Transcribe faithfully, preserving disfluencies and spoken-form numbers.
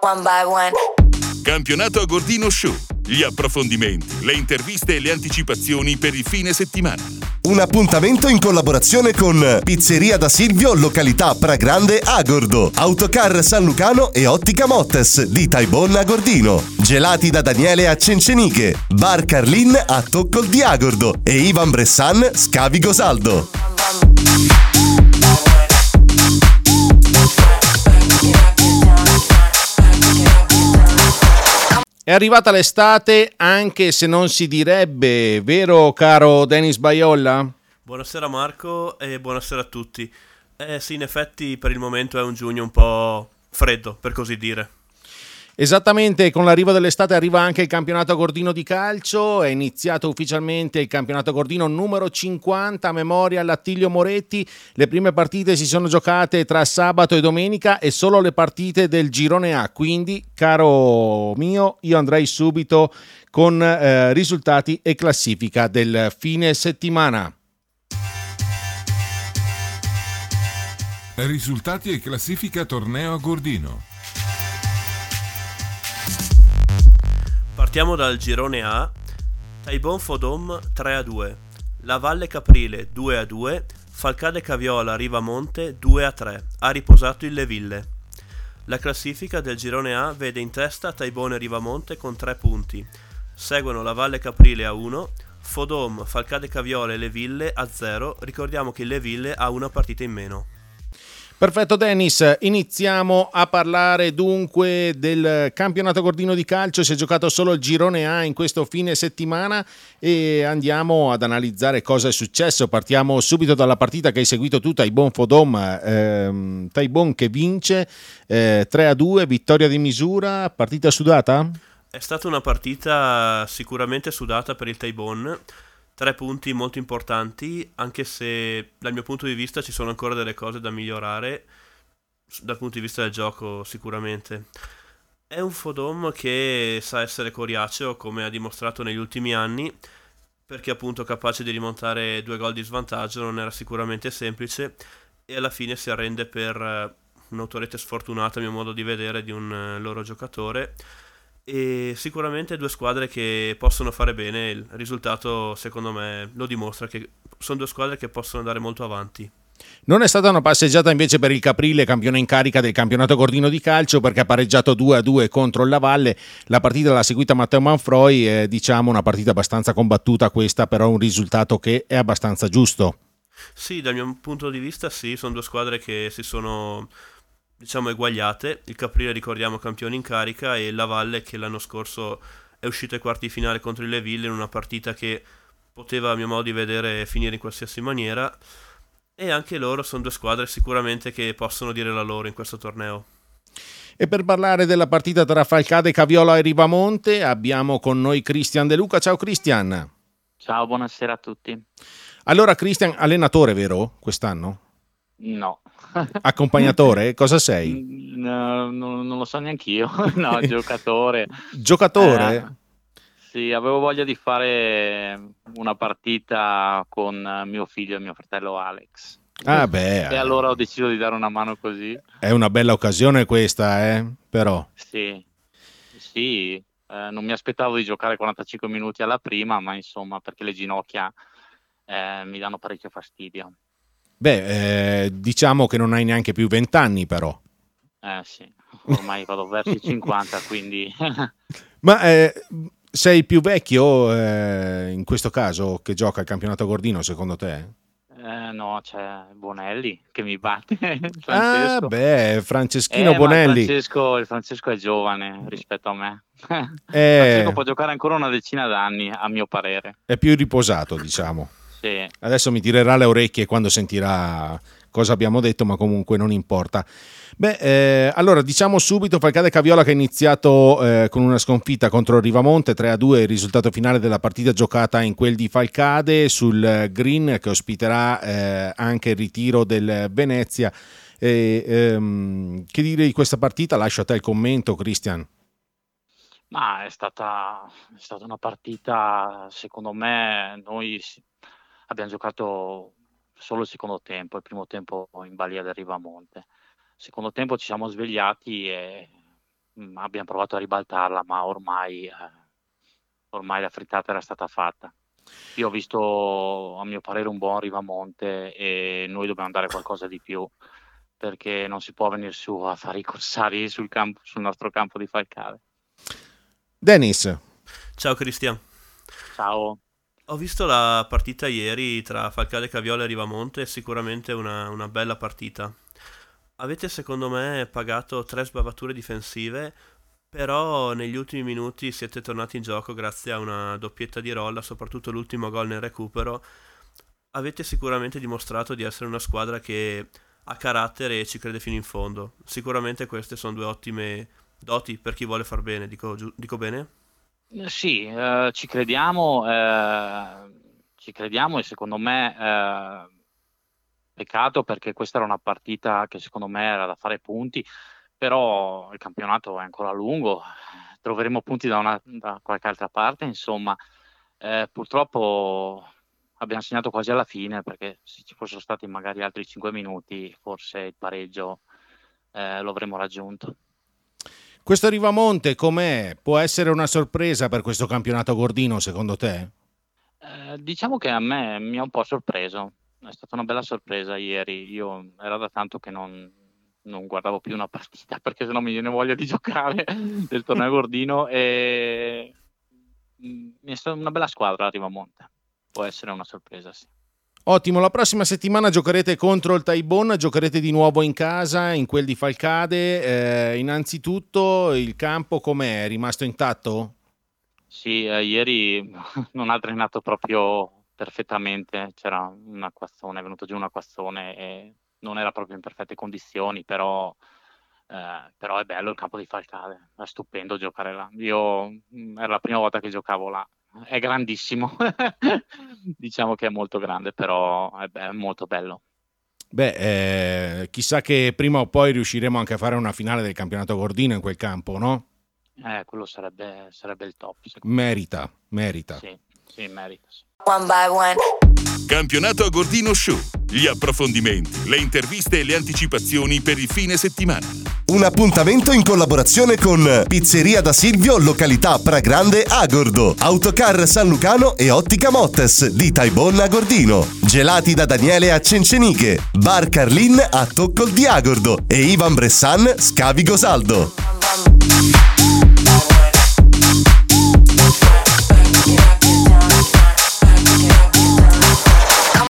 One by one. Campionato Agordino Show. Gli approfondimenti, le interviste e le anticipazioni per il fine settimana. Un appuntamento in collaborazione con Pizzeria da Silvio, località Pragrande Agordo, Autocar San Lucano e Ottica Mottes di Taibon Agordino, Gelati da Daniele a Cenceniche, Bar Carlin a Toccol di Agordo e Ivan Bressan Scavigo Saldo. È arrivata l'estate, anche se non si direbbe, vero caro Dennis Baiolla? Buonasera Marco e buonasera a tutti. Eh sì, in effetti per il momento è un giugno un po' freddo, per così dire. Esattamente, con l'arrivo dell'estate arriva anche il campionato Agordino di calcio, è iniziato ufficialmente il campionato Agordino numero cinquanta a memoria all'Attilio Moretti. Le prime partite si sono giocate tra sabato e domenica e solo le partite del girone A, quindi caro mio io andrei subito con eh, risultati e classifica del fine settimana. Risultati e classifica torneo Agordino. Partiamo dal girone A. Taibon Fodom tre a due, La Valle Caprile due a due, Falcade Caviola Rivamonte due a tre. Ha riposato il Le Ville. La classifica del girone A vede in testa Taibon e Rivamonte con tre punti. Seguono La Valle Caprile a uno, Fodom, Falcade Caviola e Le Ville a zero. Ricordiamo che il Le Ville ha una partita in meno. Perfetto Dennis, iniziamo a parlare dunque del campionato Agordino di calcio. Si è giocato solo il girone A in questo fine settimana e andiamo ad analizzare cosa è successo. Partiamo subito dalla partita che hai seguito tu, Taibon Fodom, ehm, Taibon che vince eh, tre a due, vittoria di misura, partita sudata? È stata una partita sicuramente sudata per il Taibon. Tre punti molto importanti, anche se dal mio punto di vista ci sono ancora delle cose da migliorare dal punto di vista del gioco sicuramente. È un Fodom che sa essere coriaceo, come ha dimostrato negli ultimi anni, perché appunto capace di rimontare due gol di svantaggio non era sicuramente semplice e alla fine si arrende per un'autorete sfortunata, a mio modo di vedere, di un loro giocatore. E sicuramente due squadre che possono fare bene. Il risultato secondo me lo dimostra, che sono due squadre che possono andare molto avanti. Non è stata una passeggiata invece per il Caprile, campione in carica del campionato Agordino di calcio, perché ha pareggiato due a due contro il Lavalle. La partita l'ha seguita Matteo Manfroi, è diciamo una partita abbastanza combattuta questa, però un risultato che è abbastanza giusto. Sì, dal mio punto di vista sì, sono due squadre che si sono diciamo eguagliate. Il Caprile, ricordiamo, campione in carica, e la Valle che l'anno scorso è uscito ai quarti di finale contro il Le Ville in una partita che poteva, a mio modo di vedere, finire in qualsiasi maniera. E anche loro sono due squadre sicuramente che possono dire la loro in questo torneo. E per parlare della partita tra Falcade, Caviola e Rivamonte abbiamo con noi Cristian De Luca. Ciao Cristian. Ciao, buonasera a tutti. Allora Cristian, allenatore vero quest'anno? No. Accompagnatore? Cosa sei? No, non, non lo so neanch'io. No, giocatore. Giocatore? Eh, sì, avevo voglia di fare una partita con mio figlio e mio fratello Alex. Ah beh. E allora ho deciso di dare una mano così. È una bella occasione questa, eh? Però. Sì, sì. Eh, non mi aspettavo di giocare quarantacinque minuti alla prima, ma insomma, perché le ginocchia eh, mi danno parecchio fastidio. Beh, eh, diciamo che non hai neanche più vent'anni però. Eh sì, ormai vado verso i cinquanta, quindi... Ma eh, sei più vecchio eh, in questo caso che gioca il campionato Agordino, secondo te? Eh, no, c'è Bonelli che mi batte. Ah Francesco. beh, Franceschino Eh, ma Bonelli. il Francesco, il Francesco è giovane rispetto a me. Eh, Francesco può giocare ancora una decina d'anni, a mio parere. è più riposato, diciamo. Sì. Adesso mi tirerà le orecchie quando sentirà cosa abbiamo detto, ma comunque non importa. Beh, eh, allora diciamo subito Falcade Caviola che ha iniziato eh, con una sconfitta contro Rivamonte tre a due, il risultato finale della partita giocata in quel di Falcade sul green che ospiterà eh, anche il ritiro del Venezia. E, ehm, che dire di questa partita? Lascio a te il commento, Cristian. Ma è stata, è stata una partita, secondo me, noi abbiamo giocato solo il secondo tempo, il primo tempo in balia del Rivamonte. Secondo tempo ci siamo svegliati e mh, abbiamo provato a ribaltarla, ma ormai, eh, ormai la frittata era stata fatta. Io ho visto, a mio parere, un buon Rivamonte e noi dobbiamo dare qualcosa di più, perché non si può venire su a fare i corsari sul, campo, sul nostro campo di Falcade. Dennis. Ciao Cristian. Ciao. Ho visto la partita ieri tra Falcade Caviola e Rivamonte, sicuramente una, una bella partita. Avete secondo me pagato tre sbavature difensive, però negli ultimi minuti siete tornati in gioco grazie a una doppietta di Rolla, soprattutto l'ultimo gol nel recupero. Avete sicuramente dimostrato di essere una squadra che ha carattere e ci crede fino in fondo. Sicuramente queste sono due ottime doti per chi vuole far bene, dico, giu- dico bene? Sì, eh, ci crediamo, eh, ci crediamo e secondo me eh, peccato, perché questa era una partita che secondo me era da fare punti, però il campionato è ancora lungo, troveremo punti da, una, da qualche altra parte, insomma. Eh, purtroppo abbiamo segnato quasi alla fine, perché se ci fossero stati magari altri cinque minuti forse il pareggio eh, lo avremmo raggiunto. Questo Rivamonte com'è? Può essere una sorpresa per questo campionato gordino secondo te? Eh, diciamo che a me mi ha un po' sorpreso, è stata una bella sorpresa ieri. Io era da tanto che non, non guardavo più una partita, perché sennò mi viene voglia di giocare del torneo gordino, e mi è stata una bella squadra Rivamonte, può essere una sorpresa, sì. Ottimo, la prossima settimana giocherete contro il Taibon, giocherete di nuovo in casa, in quel di Falcade. Eh, innanzitutto il campo com'è? È rimasto intatto? Sì, eh, ieri non ha drenato proprio perfettamente, c'era un acquazzone, è venuto giù un acquazzone e non era proprio in perfette condizioni, però, eh, però è bello il campo di Falcade, è stupendo giocare là. Io mh, era la prima volta che giocavo là, è grandissimo, diciamo che è molto grande, però è, be- è molto bello. Beh, eh, chissà che prima o poi riusciremo anche a fare una finale del campionato gordino in quel campo, no? Eh, quello sarebbe, sarebbe il top. Merita, merita. Sì, sì, merita. Sì. One by one. Campionato Gordino Show. Gli approfondimenti, le interviste e le anticipazioni per il fine settimana. Un appuntamento in collaborazione con Pizzeria da Silvio, località Pragrande Agordo, Autocar San Lucano e Ottica Mottes di Taibon a Gordino, Gelati da Daniele a Cenceniche, Bar Carlin a Toccol di Agordo e Ivan Bressan Scavi Gosaldo.